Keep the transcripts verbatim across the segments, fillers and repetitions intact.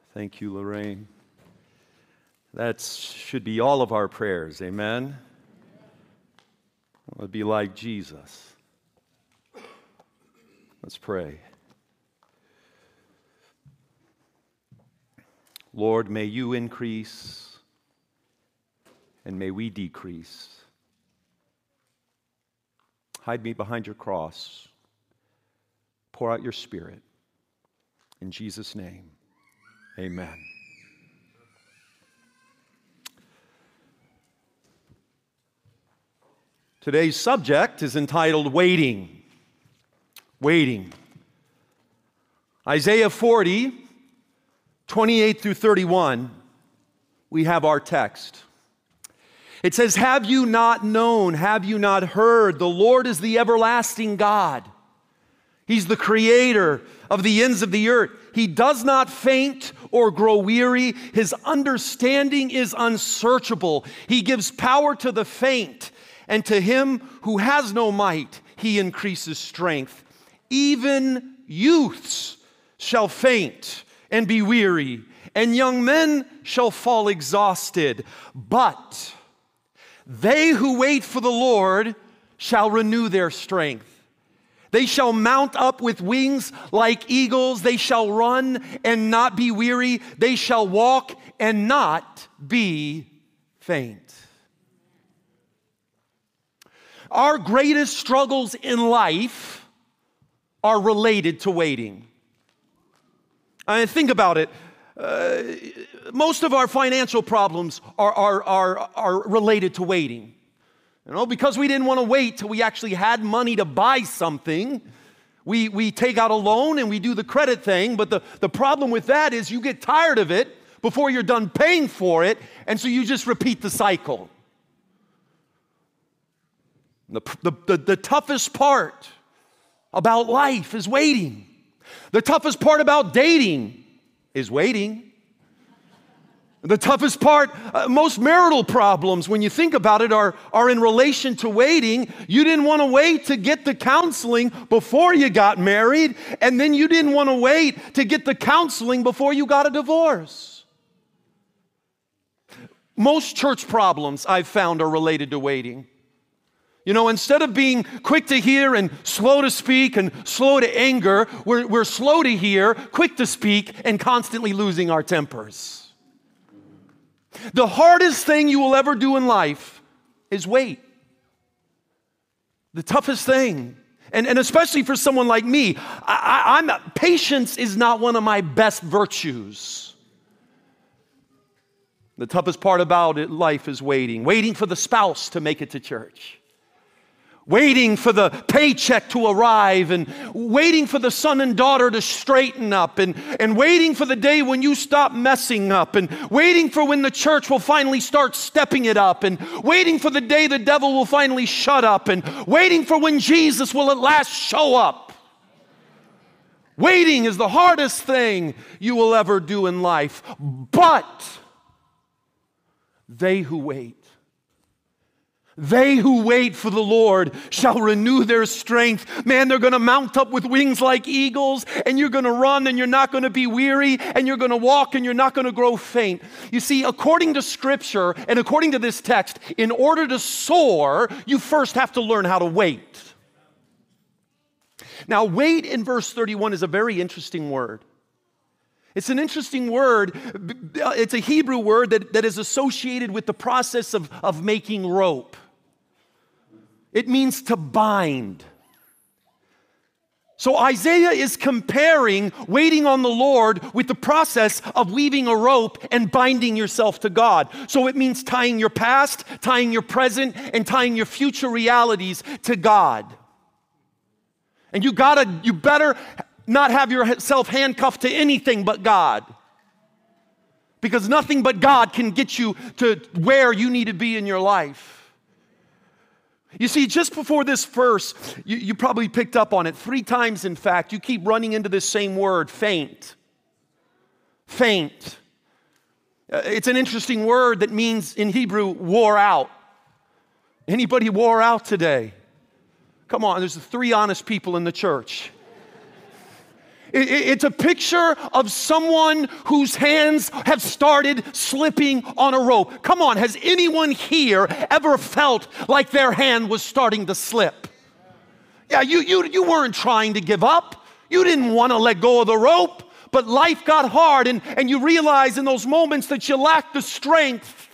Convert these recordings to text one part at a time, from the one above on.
Thank you, Lorraine. That should be all of our prayers, amen? I want to be like Jesus. Let's pray. Lord, may you increase and may we decrease. Hide me behind your cross. Pour out your Spirit. In Jesus' name, amen. Today's subject is entitled Waiting. Waiting. Isaiah forty, twenty-eight through thirty-one, we have our text. It says, "Have you not known, have you not heard? The Lord is the everlasting God. He's the creator of the ends of the earth. He does not faint or grow weary. His understanding is unsearchable. He gives power to the faint, and to him who has no might, he increases strength. Even youths shall faint and be weary, and young men shall fall exhausted. But they who wait for the Lord shall renew their strength. They shall mount up with wings like eagles. They shall run and not be weary. They shall walk and not be faint." Our greatest struggles in life are related to waiting. I mean, think about it. Uh, most of our financial problems are, are, are, are related to waiting. You know, because we didn't want to wait till we actually had money to buy something, we, we take out a loan and we do the credit thing. But the, the problem with that is you get tired of it before you're done paying for it, and so you just repeat the cycle. The, the, the, the toughest part about life is waiting. The toughest part about dating is waiting. The toughest part, uh, most marital problems, when you think about it, are, are in relation to waiting. You didn't want to wait to get the counseling before you got married, and then you didn't want to wait to get the counseling before you got a divorce. Most church problems I've found are related to waiting. You know, instead of being quick to hear and slow to speak and slow to anger, we're, we're slow to hear, quick to speak, and constantly losing our tempers. The hardest thing you will ever do in life is wait. The toughest thing. And, and especially for someone like me, I, I, I'm, patience is not one of my best virtues. The toughest part about it, life is waiting. Waiting for the spouse to make it to church. Waiting for the paycheck to arrive, and waiting for the son and daughter to straighten up, and, and waiting for the day when you stop messing up, and waiting for when the church will finally start stepping it up, and waiting for the day the devil will finally shut up, and waiting for when Jesus will at last show up. Waiting is the hardest thing you will ever do in life. But they who wait, They who wait for the Lord shall renew their strength. Man, they're going to mount up with wings like eagles, and you're going to run and you're not going to be weary, and you're going to walk and you're not going to grow faint. You see, according to Scripture and according to this text, in order to soar, you first have to learn how to wait. Now, wait in verse thirty-one is a very interesting word. It's an interesting word. It's a Hebrew word that, that is associated with the process of, of making rope. It means to bind. So Isaiah is comparing waiting on the Lord with the process of weaving a rope and binding yourself to God. So it means tying your past, tying your present, and tying your future realities to God. And you gotta, you better not have yourself handcuffed to anything but God. Because nothing but God can get you to where you need to be in your life. You see, just before this verse, you, you probably picked up on it. Three times, in fact, you keep running into this same word, faint. Faint. Uh, it's an interesting word that means, in Hebrew, wore out. Anybody wore out today? Come on, there's three honest people in the church. It's a picture of someone whose hands have started slipping on a rope. Come on, has anyone here ever felt like their hand was starting to slip? Yeah, you, you, you weren't trying to give up. You didn't want to let go of the rope, but life got hard, and, and you realize in those moments that you lacked the strength.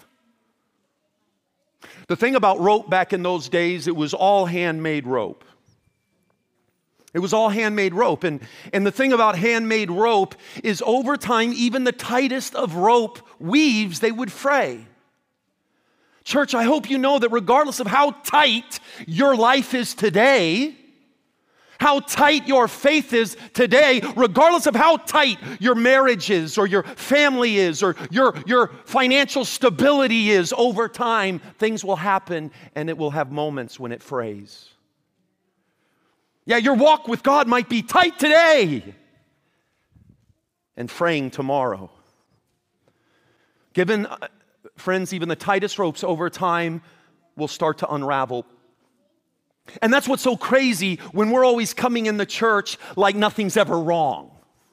The thing about rope back in those days, it was all handmade rope. It was all handmade rope. And, and the thing about handmade rope is over time, even the tightest of rope weaves, they would fray. Church, I hope you know that regardless of how tight your life is today, how tight your faith is today, regardless of how tight your marriage is or your family is or your, your financial stability is, over time, things will happen and it will have moments when it frays. Yeah, your walk with God might be tight today and fraying tomorrow. Given, uh, friends, even the tightest ropes over time will start to unravel. And that's what's so crazy when we're always coming in the church like nothing's ever wrong.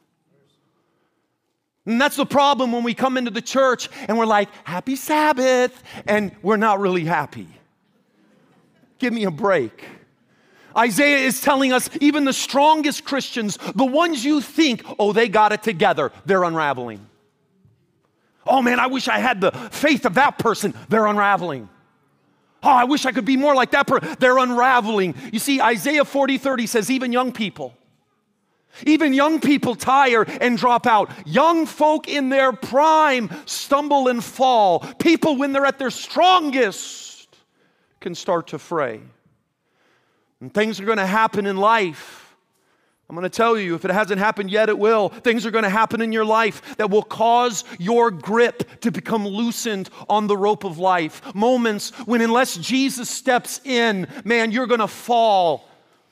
And that's the problem when we come into the church and we're like, happy Sabbath, and we're not really happy. Give me a break. Isaiah is telling us even the strongest Christians, the ones you think, oh, they got it together, they're unraveling. Oh man, I wish I had the faith of that person, they're unraveling. Oh, I wish I could be more like that person, they're unraveling. You see, Isaiah forty thirty says even young people, even young people tire and drop out. Young folk in their prime stumble and fall. People when they're at their strongest can start to fray. And things are going to happen in life. I'm going to tell you, if it hasn't happened yet, it will. Things are going to happen in your life that will cause your grip to become loosened on the rope of life. Moments when, unless Jesus steps in, man, you're going to fall.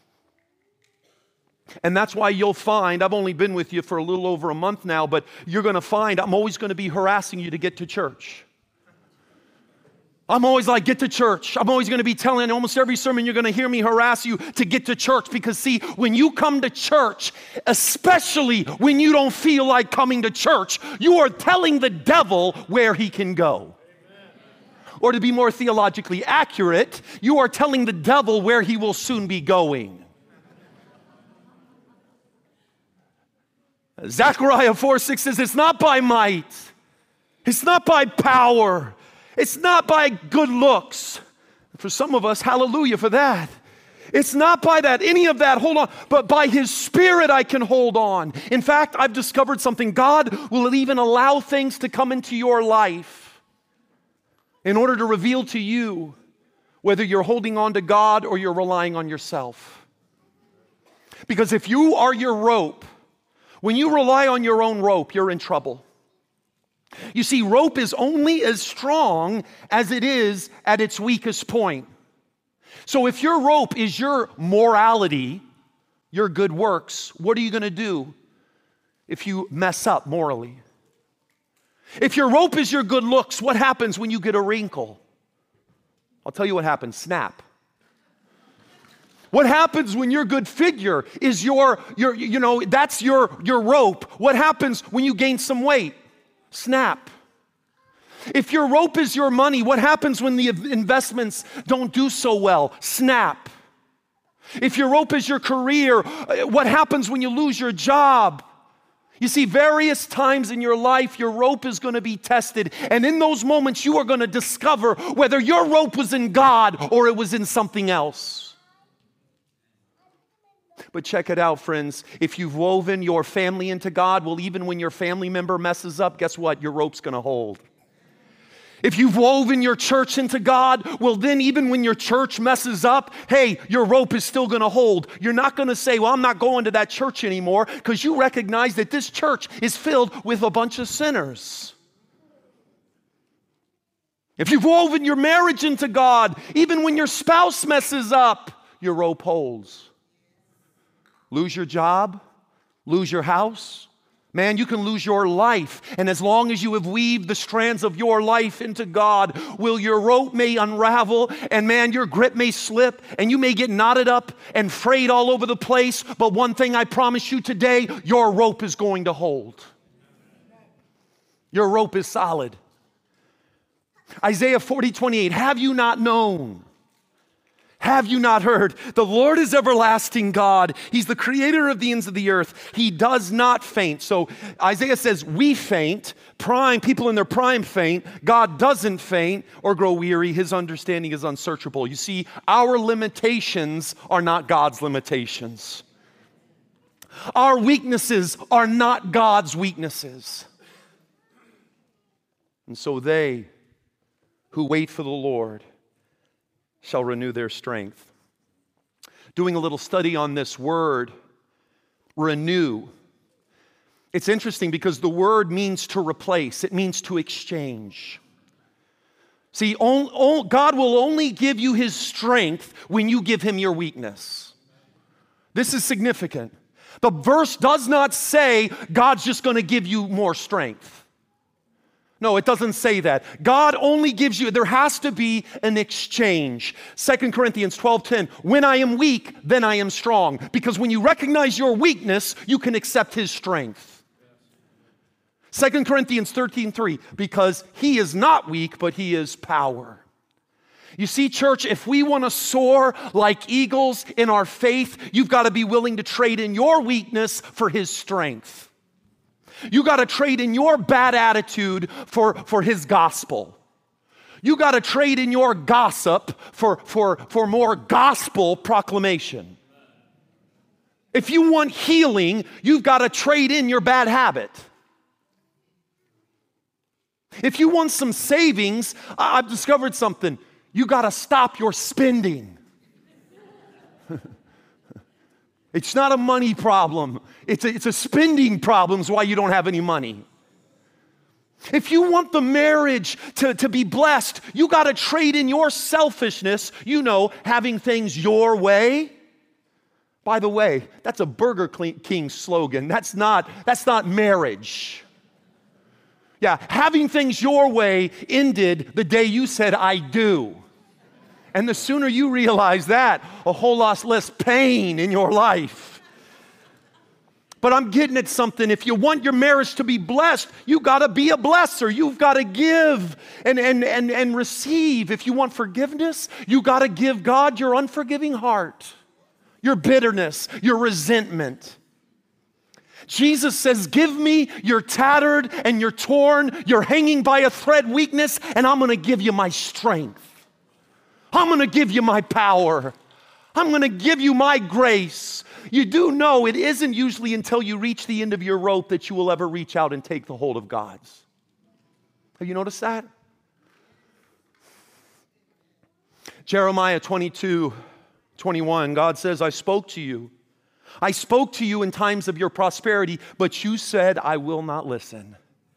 And that's why you'll find, I've only been with you for a little over a month now, but you're going to find I'm always going to be harassing you to get to church. I'm always like, get to church. I'm always going to be telling almost every sermon you're going to hear me harass you to get to church, because see, when you come to church, especially when you don't feel like coming to church, you are telling the devil where he can go. Amen. Or to be more theologically accurate, you are telling the devil where he will soon be going. Zechariah four six says, it's not by might, it's not by power, it's not by good looks. For some of us, hallelujah for that. It's not by that, any of that, hold on, but by His Spirit I can hold on. In fact, I've discovered something. God will even allow things to come into your life in order to reveal to you whether you're holding on to God or you're relying on yourself. Because if you are your rope, when you rely on your own rope, you're in trouble. You see, rope is only as strong as it is at its weakest point. So if your rope is your morality, your good works, what are you going to do if you mess up morally? If your rope is your good looks, what happens when you get a wrinkle? I'll tell you what happens. Snap. What happens when your good figure is your, your you know, that's your, your rope? What happens when you gain some weight? Snap. If your rope is your money, what happens when the investments don't do so well? Snap. If your rope is your career, what happens when you lose your job? You see, various times in your life, your rope is going to be tested. And in those moments, you are going to discover whether your rope was in God or it was in something else. But check it out, friends. If you've woven your family into God, well, even when your family member messes up, guess what? Your rope's going to hold. If you've woven your church into God, well, then even when your church messes up, hey, your rope is still going to hold. You're not going to say, well, I'm not going to that church anymore, because you recognize that this church is filled with a bunch of sinners. If you've woven your marriage into God, even when your spouse messes up, your rope holds. Lose your job, lose your house, Man, you can lose your life, and as long as you have weaved the strands of your life into God, will your rope may unravel, and man, your grip may slip, and you may get knotted up and frayed all over the place, but one thing I promise you today, your rope is going to hold. Your rope is solid. Isaiah forty, twenty-eight, have you not known? Have you not heard? The Lord is everlasting God. He's the creator of the ends of the earth. He does not faint. So Isaiah says we faint, prime, people in their prime faint. God doesn't faint or grow weary. His understanding is unsearchable. You see, our limitations are not God's limitations. Our weaknesses are not God's weaknesses. And so they who wait for the Lord shall renew their strength. Doing a little study on this word, renew. It's interesting because the word means to replace. It means to exchange. See, on, on, God will only give you His strength when you give Him your weakness. This is significant. The verse does not say God's just going to give you more strength. No, it doesn't say that. God only gives you, there has to be an exchange. Second Corinthians twelve ten, when I am weak, then I am strong. Because when you recognize your weakness, you can accept His strength. Second Corinthians thirteen three, because He is not weak, but He is power. You see, church, if we want to soar like eagles in our faith, you've got to be willing to trade in your weakness for His strength. You got to trade in your bad attitude for, for His gospel. You got to trade in your gossip for, for, for more gospel proclamation. If you want healing, you've got to trade in your bad habit. If you want some savings, I've discovered something. You got to stop your spending. It's not a money problem. It's a, it's a spending problem is why you don't have any money. If you want the marriage to, to be blessed, you got to trade in your selfishness, you know, having things your way. By the way, that's a Burger King slogan. That's not, that's not marriage. Yeah, having things your way ended the day you said, I do. And the sooner you realize that, a whole lot less pain in your life. But I'm getting at something. If you want your marriage to be blessed, you got to be a blesser. You've got to give and, and, and, and receive. If you want forgiveness, you got to give God your unforgiving heart, your bitterness, your resentment. Jesus says, give me your tattered and your torn, your hanging by a thread weakness, and I'm going to give you my strength. I'm going to give you my power. I'm going to give you my grace. You do know it isn't usually until you reach the end of your rope that you will ever reach out and take the hold of God's. Have you noticed that? Jeremiah twenty-two, twenty-one, God says, I spoke to you. I spoke to you in times of your prosperity, but you said, I will not listen.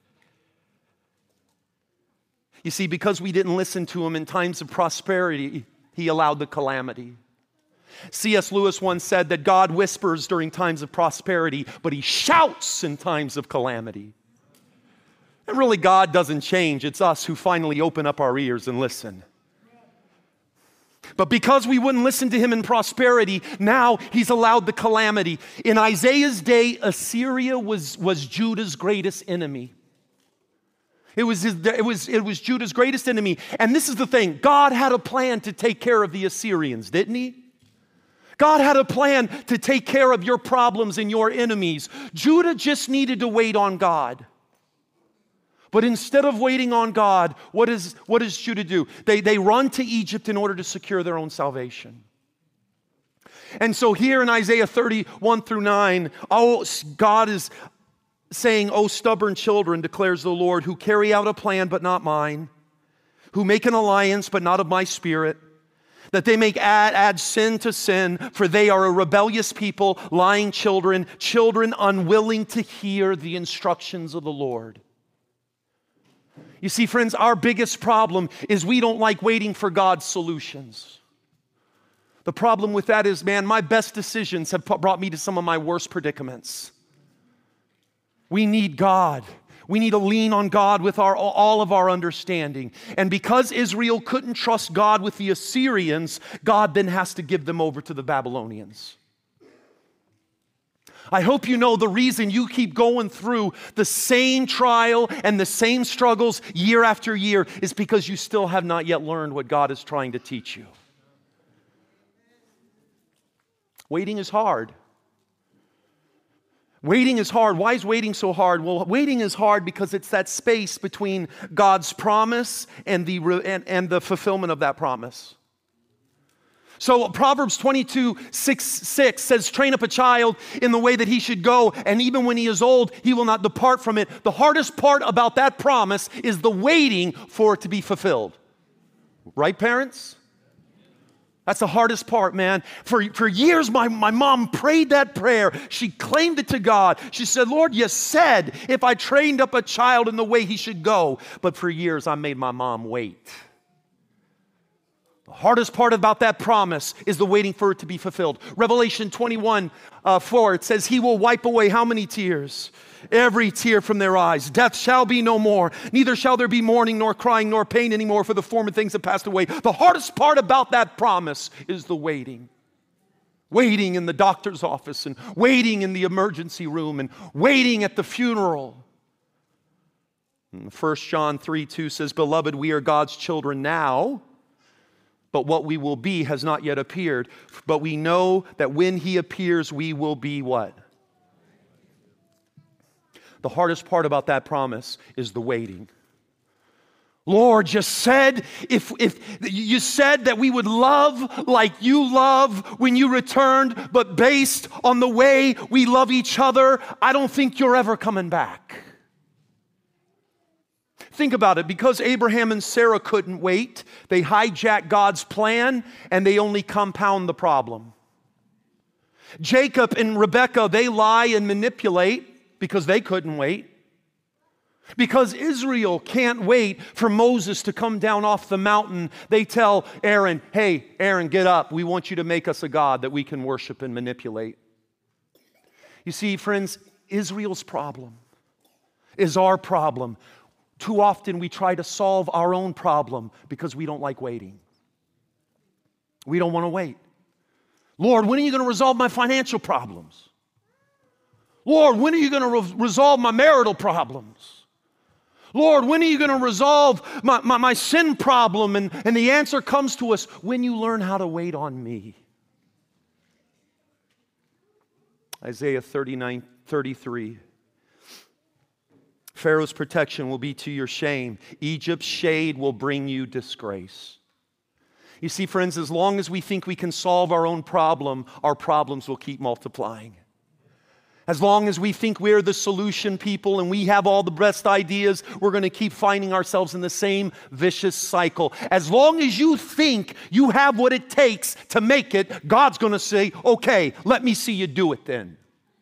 You see, because we didn't listen to Him in times of prosperity, He allowed the calamity. C S Lewis once said that God whispers during times of prosperity, but He shouts in times of calamity. And really, God doesn't change. It's us who finally open up our ears and listen. But because we wouldn't listen to Him in prosperity, now He's allowed the calamity. In Isaiah's day, Assyria was, was Judah's greatest enemy. It was, his, it, was, it was Judah's greatest enemy. And this is the thing. God had a plan to take care of the Assyrians, didn't He? God had a plan to take care of your problems and your enemies. Judah just needed to wait on God. But instead of waiting on God, what, is, what does Judah do? They, they run to Egypt in order to secure their own salvation. And so here in Isaiah thirty-one through nine, oh, God is saying, "O stubborn children, declares the Lord, who carry out a plan but not mine, who make an alliance but not of my spirit, that they may add, add sin to sin, for they are a rebellious people, lying children, children unwilling to hear the instructions of the Lord." You see, friends, our biggest problem is we don't like waiting for God's solutions. The problem with that is, man, my best decisions have brought me to some of my worst predicaments. We need God. We need to lean on God with our, all of our understanding. And because Israel couldn't trust God with the Assyrians, God then has to give them over to the Babylonians. I hope you know the reason you keep going through the same trial and the same struggles year after year is because you still have not yet learned what God is trying to teach you. Waiting is hard. Waiting is hard. Why is waiting so hard? Well, waiting is hard because it's that space between God's promise and the, and, and the fulfillment of that promise. So Proverbs twenty-two, six, six says, train up a child in the way that he should go, and even when he is old, he will not depart from it. The hardest part about that promise is the waiting for it to be fulfilled. Right, parents? That's the hardest part, man. For, for years, my, my mom prayed that prayer. She claimed it to God. She said, Lord, you said if I trained up a child in the way he should go. But for years, I made my mom wait. The hardest part about that promise is the waiting for it to be fulfilled. Revelation twenty-one, uh, four, it says, he will wipe away how many tears? Every tear from their eyes. Death shall be no more. Neither shall there be mourning, nor crying, nor pain anymore, for the former things have passed away. The hardest part about that promise is the waiting. Waiting in the doctor's office, and waiting in the emergency room, and waiting at the funeral. And First John three, two says, beloved, we are God's children now, but what we will be has not yet appeared. But we know that when he appears, we will be what? The hardest part about that promise is the waiting. Lord, you said if if you said that we would love like you love when you returned, but based on the way we love each other, I don't think you're ever coming back. Think about it. Because Abraham and Sarah couldn't wait, they hijack God's plan and they only compound the problem. Jacob and Rebekah, they lie and manipulate because they couldn't wait. Because Israel can't wait for Moses to come down off the mountain, they tell Aaron, hey, Aaron, get up. We want you to make us a God that we can worship and manipulate. You see, friends, Israel's problem is our problem. Too often we try to solve our own problem because we don't like waiting. We don't want to wait. Lord, when are you going to resolve my financial problems? Lord, when are you going to re- resolve my marital problems? Lord, when are you going to resolve my, my, my sin problem? And, and the answer comes to us when you learn how to wait on me. Isaiah thirty-nine, thirty-three. Pharaoh's protection will be to your shame. Egypt's shade will bring you disgrace. You see, friends, as long as we think we can solve our own problem, our problems will keep multiplying. As long as we think we're the solution people and we have all the best ideas, we're going to keep finding ourselves in the same vicious cycle. As long as you think you have what it takes to make it, God's going to say, okay, let me see you do it then.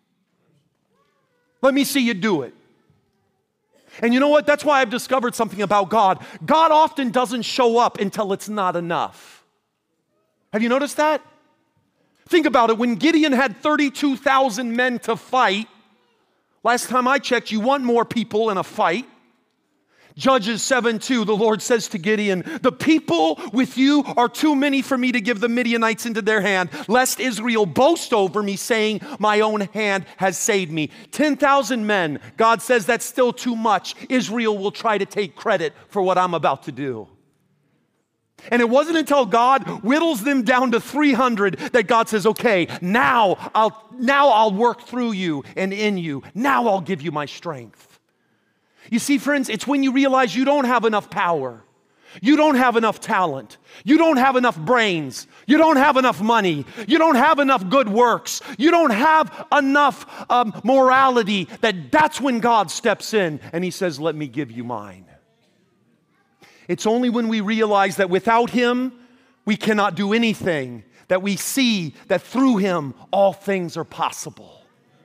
Let me see you do it. And you know what? That's why I've discovered something about God. God often doesn't show up until it's not enough. Have you noticed that? Think about it. When Gideon had thirty-two thousand men to fight, last time I checked, you want more people in a fight. Judges seven two, the Lord says to Gideon, the people with you are too many for me to give the Midianites into their hand, lest Israel boast over me, saying, my own hand has saved me. ten thousand men, God says that's still too much. Israel will try to take credit for what I'm about to do. And it wasn't until God whittles them down to three hundred that God says, okay, now I'll, now I'll work through you and in you. Now I'll give you my strength. You see, friends, it's when you realize you don't have enough power. You don't have enough talent. You don't have enough brains. You don't have enough money. You don't have enough good works. You don't have enough um, morality that that's when God steps in and he says, let me give you mine. It's only when we realize that without him, we cannot do anything, that we see that through him, all things are possible.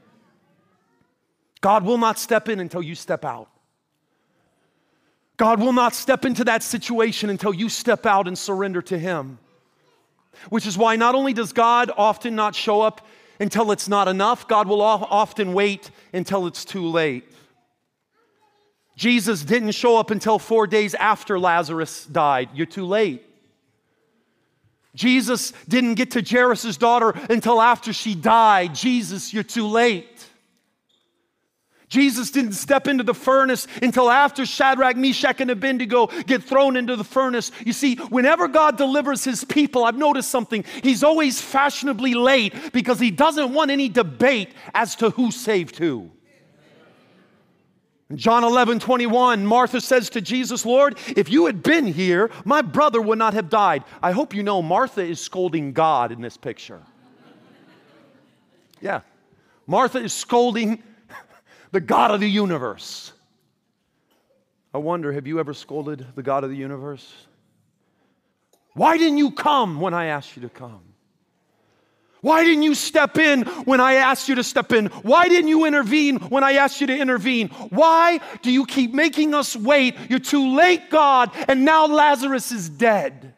God will not step in until you step out. God will not step into that situation until you step out and surrender to him. Which is why not only does God often not show up until it's not enough, God will often wait until it's too late. Jesus didn't show up until four days after Lazarus died. You're too late. Jesus didn't get to Jairus' daughter until after she died. Jesus, you're too late. Jesus didn't step into the furnace until after Shadrach, Meshach, and Abednego get thrown into the furnace. You see, whenever God delivers his people, I've noticed something. He's always fashionably late because he doesn't want any debate as to who saved who. In John eleven twenty-one, Martha says to Jesus, Lord, if you had been here, my brother would not have died. I hope you know Martha is scolding God in this picture. Yeah. Martha is scolding the God of the universe. I wonder, have you ever scolded the God of the universe? Why didn't you come when I asked you to come? Why didn't you step in when I asked you to step in? Why didn't you intervene when I asked you to intervene? Why do you keep making us wait? You're too late, God, and now Lazarus is dead.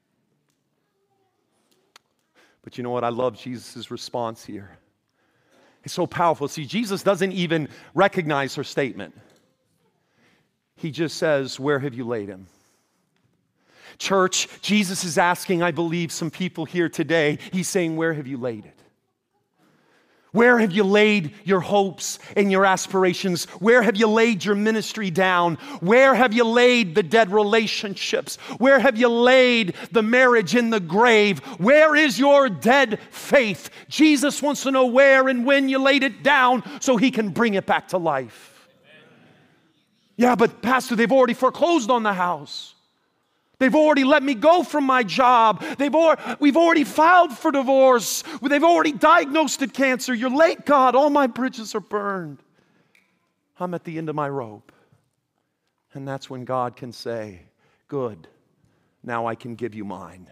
But you know what? I love Jesus' response here. It's so powerful. See, Jesus doesn't even recognize her statement. He just says, where have you laid him? Church, Jesus is asking, I believe, some people here today. He's saying, where have you laid it? Where have you laid your hopes and your aspirations? Where have you laid your ministry down? Where have you laid the dead relationships? Where have you laid the marriage in the grave? Where is your dead faith? Jesus wants to know where and when you laid it down so he can bring it back to life. Yeah, but Pastor, they've already foreclosed on the house. They've already let me go from my job. They've al- we've already filed for divorce. They've already diagnosed it cancer. You're late, God. All my bridges are burned. I'm at the end of my rope. And that's when God can say, good, now I can give you mine.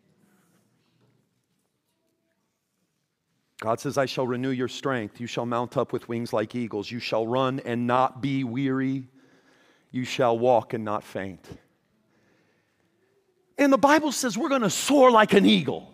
God says, I shall renew your strength. You shall mount up with wings like eagles. You shall run and not be weary. You shall walk and not faint. And the Bible says we're going to soar like an eagle.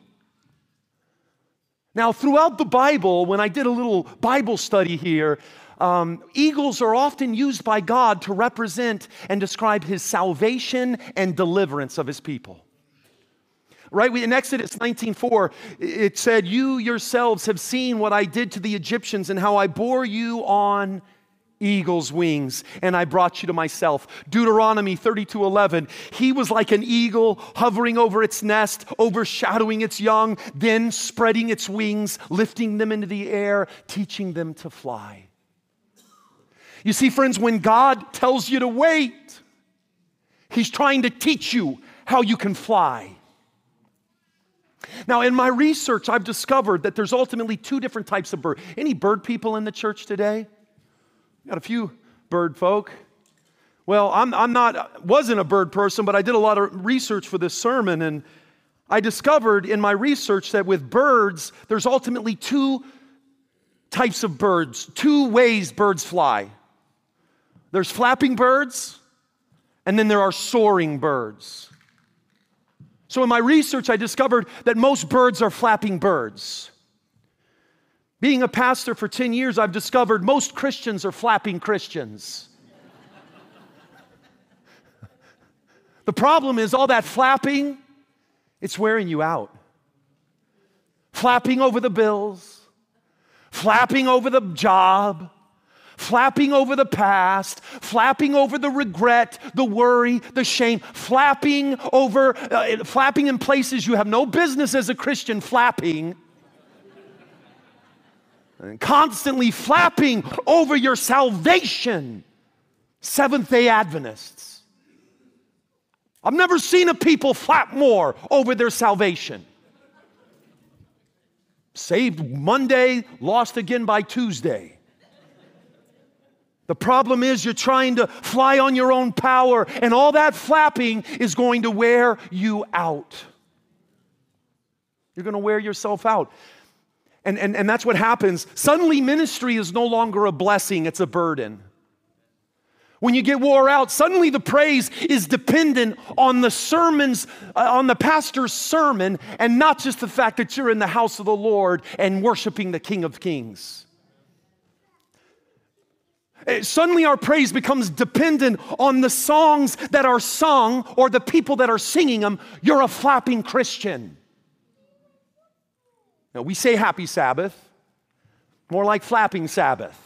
Now, throughout the Bible, when I did a little Bible study here, um, eagles are often used by God to represent and describe his salvation and deliverance of his people. Right? In Exodus nineteen four, it said, you yourselves have seen what I did to the Egyptians and how I bore you on eagle's wings, and I brought you to myself. Deuteronomy thirty-two eleven, he was like an eagle hovering over its nest, overshadowing its young, then spreading its wings, lifting them into the air, teaching them to fly. You see, friends, when God tells you to wait, he's trying to teach you how you can fly. Now, in my research, I've discovered that there's ultimately two different types of bird. Any bird people in the church today? Got a few bird folk. Well, I'm, I'm not, wasn't a bird person, but I did a lot of research for this sermon, and I discovered in my research that with birds, there's ultimately two types of birds, two ways birds fly. There's flapping birds, and then there are soaring birds. So in my research, I discovered that most birds are flapping birds. Being a pastor for ten years, I've discovered most Christians are flapping Christians. The problem is all that flapping, it's wearing you out. Flapping over the bills, flapping over the job, flapping over the past, flapping over the regret, the worry, the shame, flapping over, uh, flapping in places you have no business as a Christian flapping. And constantly flapping over your salvation. Seventh-day Adventists. I've never seen a people flap more over their salvation. Saved Monday, lost again by Tuesday. The problem is you're trying to fly on your own power, and all that flapping is going to wear you out. You're going to wear yourself out. And, and, and that's what happens. Suddenly ministry is no longer a blessing, it's a burden. When you get wore out, suddenly the praise is dependent on the sermons, uh, on the pastor's sermon, and not just the fact that you're in the house of the Lord and worshiping the King of Kings. Suddenly our praise becomes dependent on the songs that are sung or the people that are singing them. You're a flapping Christian. Now we say happy Sabbath, more like flapping Sabbath.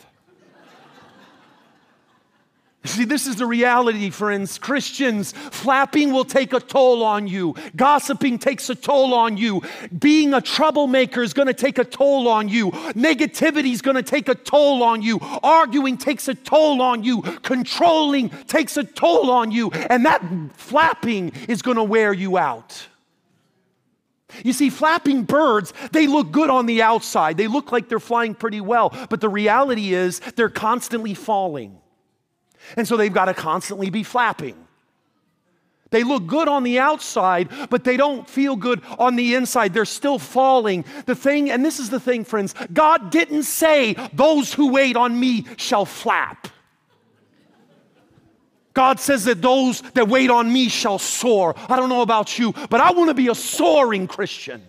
See, this is the reality, friends. Christians, flapping will take a toll on you. Gossiping takes a toll on you. Being a troublemaker is going to take a toll on you. Negativity is going to take a toll on you. Arguing takes a toll on you. Controlling takes a toll on you. And that flapping is going to wear you out. You see, flapping birds, they look good on the outside. They look like they're flying pretty well. But the reality is they're constantly falling. And so they've got to constantly be flapping. They look good on the outside, but they don't feel good on the inside. They're still falling. The thing, and this is the thing, friends, God didn't say, those who wait on me shall flap. God says that those that wait on me shall soar. I don't know about you, but I want to be a soaring Christian.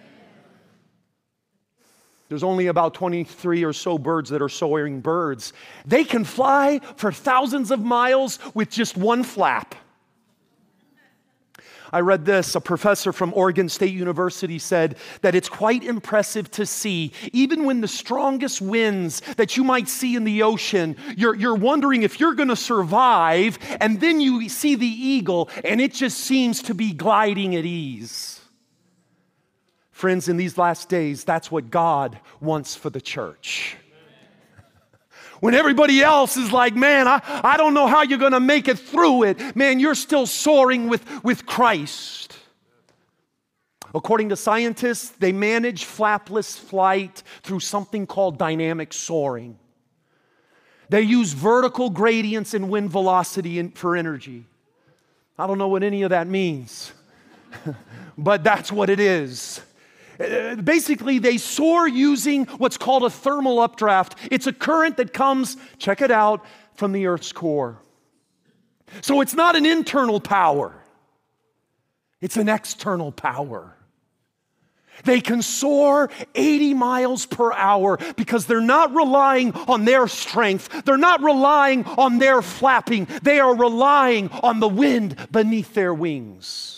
There's only about twenty-three or so birds that are soaring birds. They can fly for thousands of miles with just one flap. I read this. A professor from Oregon State University said that it's quite impressive to see, even when the strongest winds that you might see in the ocean, you're, you're wondering if you're going to survive, and then you see the eagle, and it just seems to be gliding at ease. Friends, in these last days, that's what God wants for the church. When everybody else is like, man, I, I don't know how you're going to make it through it. Man, you're still soaring with, with Christ. According to scientists, they manage flapless flight through something called dynamic soaring. They use vertical gradients in wind velocity in, for energy. I don't know what any of that means, but that's what it is. Basically, they soar using what's called a thermal updraft. It's a current that comes, check it out, from the Earth's core. So it's not an internal power. It's an external power. They can soar eighty miles per hour because they're not relying on their strength. They're not relying on their flapping. They are relying on the wind beneath their wings.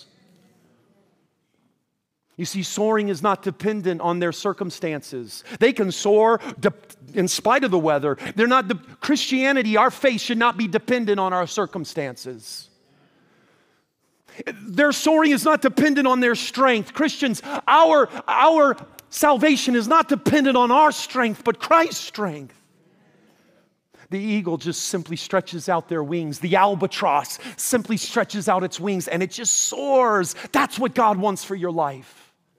You see, soaring is not dependent on their circumstances. They can soar de- in spite of the weather. They're not de- Christianity, our faith should not be dependent on our circumstances. Their soaring is not dependent on their strength. Christians, our, our salvation is not dependent on our strength, but Christ's strength. The eagle just simply stretches out their wings. The albatross simply stretches out its wings and it just soars. That's what God wants for your life.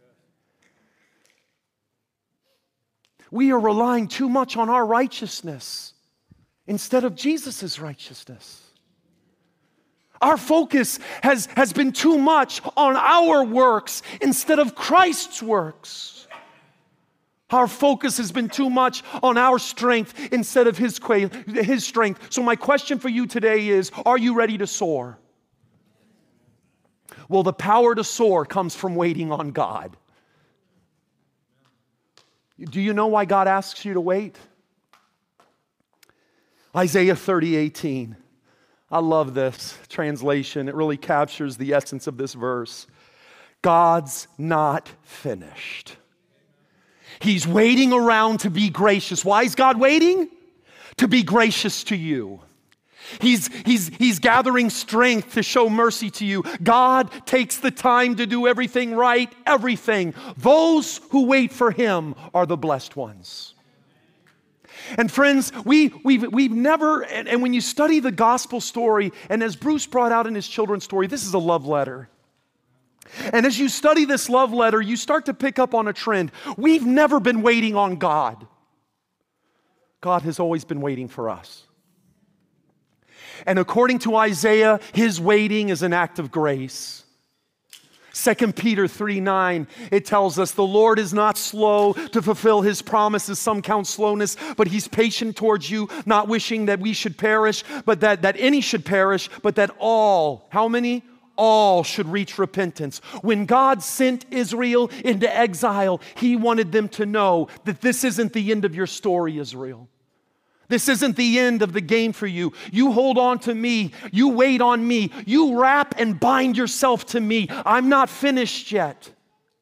We are relying too much on our righteousness instead of Jesus' righteousness. Our focus has, has been too much on our works instead of Christ's works. Our focus has been too much on our strength instead of His, his strength. So my question for you today is, are you ready to soar? Well, the power to soar comes from waiting on God. Do you know why God asks you to wait? Isaiah thirty eighteen. I love this translation. It really captures the essence of this verse. God's not finished. He's waiting around to be gracious. Why is God waiting? To be gracious to you. He's, he's, he's gathering strength to show mercy to you. God takes the time to do everything right, everything. Those who wait for Him are the blessed ones. And friends, we, we've, we've never, and, and when you study the gospel story, and as Bruce brought out in his children's story, this is a love letter. And as you study this love letter, you start to pick up on a trend. We've never been waiting on God. God has always been waiting for us. And according to Isaiah, His waiting is an act of grace. Second Peter three nine, it tells us, the Lord is not slow to fulfill His promises. Some count slowness, but He's patient towards you, not wishing that we should perish, but that, that any should perish, but that all, how many? All should reach repentance. When God sent Israel into exile, He wanted them to know that this isn't the end of your story, Israel. This isn't the end of the game for you. You hold on to me. You wait on me. You wrap and bind yourself to me. I'm not finished yet.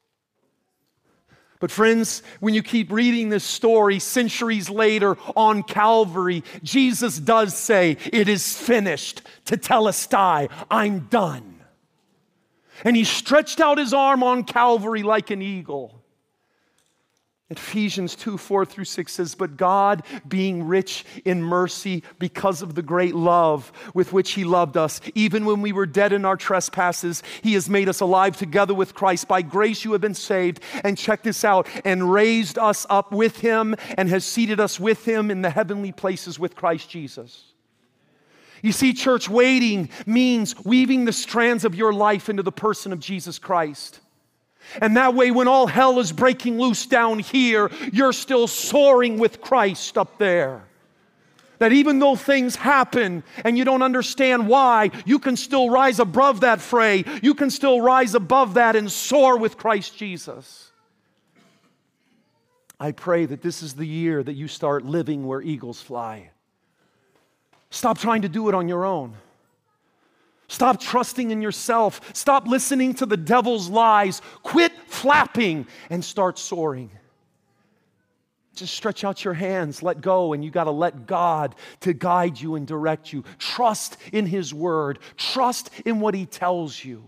But friends, when you keep reading this story centuries later on Calvary, Jesus does say, it is finished. Tetelestai, I'm done. And he stretched out his arm on Calvary like an eagle. Ephesians two, four through six says, but God, being rich in mercy because of the great love with which he loved us, even when we were dead in our trespasses, he has made us alive together with Christ. By grace you have been saved, and check this out, and raised us up with him and has seated us with him in the heavenly places with Christ Jesus. You see, church, waiting means weaving the strands of your life into the person of Jesus Christ. And that way, when all hell is breaking loose down here, you're still soaring with Christ up there. That even though things happen and you don't understand why, you can still rise above that fray. You can still rise above that and soar with Christ Jesus. I pray that this is the year that you start living where eagles fly. Stop trying to do it on your own. Stop trusting in yourself. Stop listening to the devil's lies. Quit flapping and start soaring. Just stretch out your hands, let go, and you got to let God to guide you and direct you. Trust in his word. Trust in what he tells you.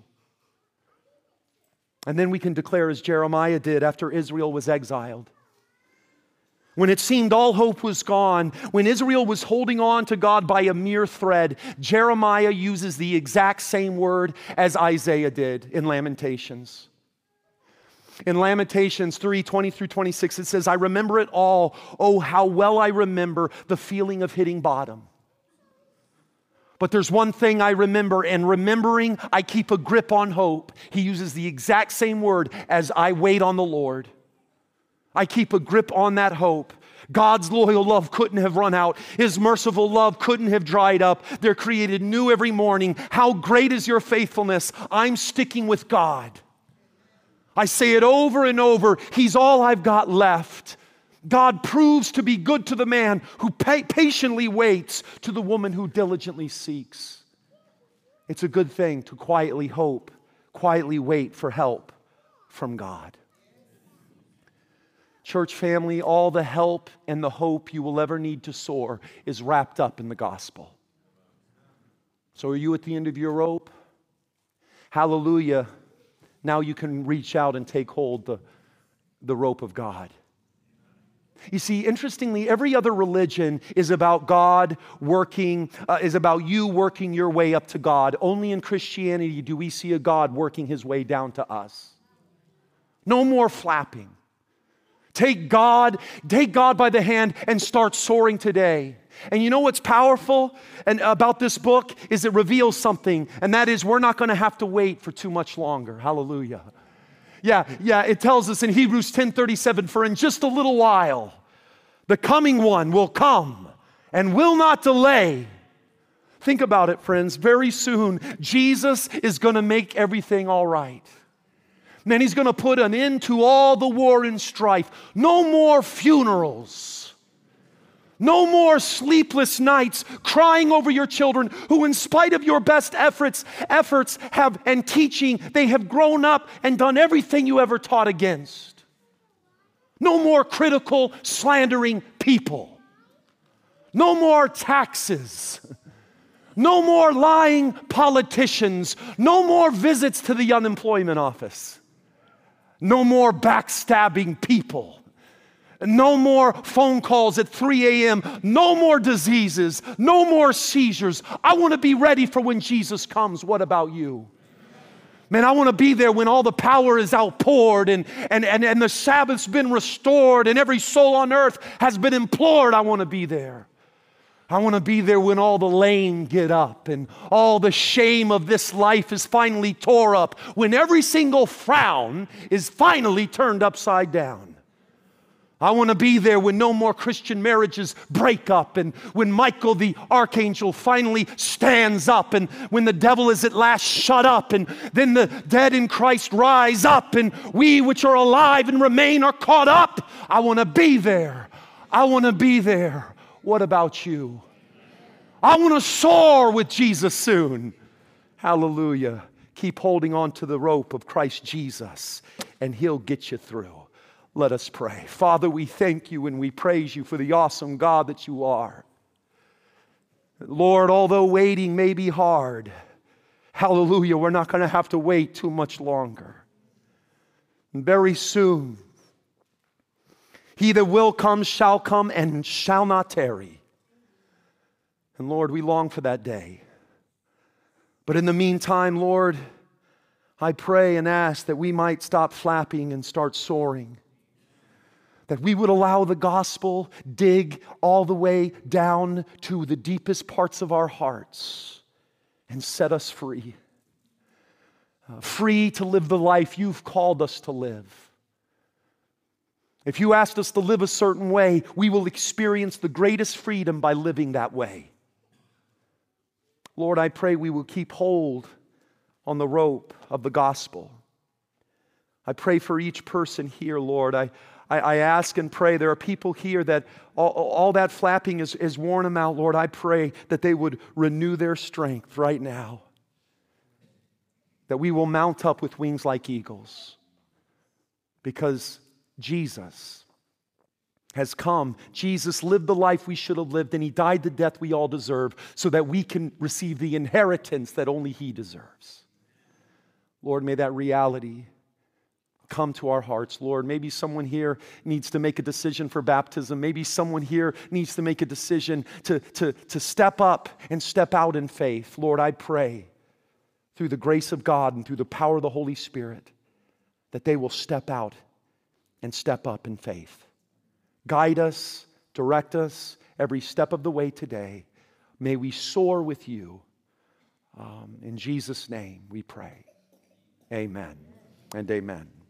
And then we can declare as Jeremiah did after Israel was exiled. When it seemed all hope was gone, when Israel was holding on to God by a mere thread, Jeremiah uses the exact same word as Isaiah did in Lamentations. In Lamentations three, twenty through twenty-six, it says, I remember it all. Oh, how well I remember the feeling of hitting bottom. But there's one thing I remember, and remembering, I keep a grip on hope. He uses the exact same word as I wait on the Lord. I keep a grip on that hope. God's loyal love couldn't have run out. His merciful love couldn't have dried up. They're created new every morning. How great is your faithfulness? I'm sticking with God. I say it over and over. He's all I've got left. God proves to be good to the man who pa- patiently waits, to the woman who diligently seeks. It's a good thing to quietly hope, quietly wait for help from God. Church family, all the help and the hope you will ever need to soar is wrapped up in the gospel. So are you at the end of your rope? Hallelujah. Now you can reach out and take hold the, the rope of God. You see, interestingly, every other religion is about God working, uh, is about you working your way up to God. Only in Christianity do we see a God working his way down to us. No more flapping. Take God, take God by the hand and start soaring today. And you know what's powerful and about this book is it reveals something, and that is we're not going to have to wait for too much longer. Hallelujah. Yeah, yeah, it tells us in Hebrews ten thirty-seven, for in just a little while, the coming one will come and will not delay. Think about it, friends. Very soon, Jesus is going to make everything all right. And then he's going to put an end to all the war and strife. No more funerals. No more sleepless nights crying over your children who, in spite of your best efforts, efforts have and teaching, they have grown up and done everything you ever taught against. No more critical, slandering people. No more taxes. No more lying politicians. No more visits to the unemployment office. No more backstabbing people. No more phone calls at three a.m. No more diseases. No more seizures. I want to be ready for when Jesus comes. What about you? Man, I want to be there when all the power is outpoured and, and, and, and the Sabbath's been restored and every soul on earth has been implored. I want to be there. I want to be there when all the lame get up and all the shame of this life is finally tore up, when every single frown is finally turned upside down. I want to be there when no more Christian marriages break up and when Michael the archangel finally stands up and when the devil is at last shut up and then the dead in Christ rise up and we which are alive and remain are caught up. I want to be there. I want to be there. What about you? I want to soar with Jesus soon. Hallelujah. Keep holding on to the rope of Christ Jesus, and He'll get you through. Let us pray. Father, we thank you and we praise you for the awesome God that you are. Lord, although waiting may be hard, hallelujah, we're not going to have to wait too much longer. And very soon, He that will come shall come and shall not tarry. And Lord, we long for that day. But in the meantime, Lord, I pray and ask that we might stop flapping and start soaring. That we would allow the gospel dig all the way down to the deepest parts of our hearts and set us free. Uh, free to live the life you've called us to live. If you asked us to live a certain way, we will experience the greatest freedom by living that way. Lord, I pray we will keep hold on the rope of the gospel. I pray for each person here, Lord. I, I, I ask and pray. There are people here that all, all that flapping has, has worn them out, Lord. I pray that they would renew their strength right now. That we will mount up with wings like eagles. Because Jesus has come. Jesus lived the life we should have lived, and He died the death we all deserve so that we can receive the inheritance that only He deserves. Lord, may that reality come to our hearts. Lord, maybe someone here needs to make a decision for baptism. Maybe someone here needs to make a decision to, to, to step up and step out in faith. Lord, I pray through the grace of God and through the power of the Holy Spirit that they will step out and step up in faith. Guide us, direct us every step of the way today. May we soar with you. Um, in Jesus' name we pray. Amen and amen.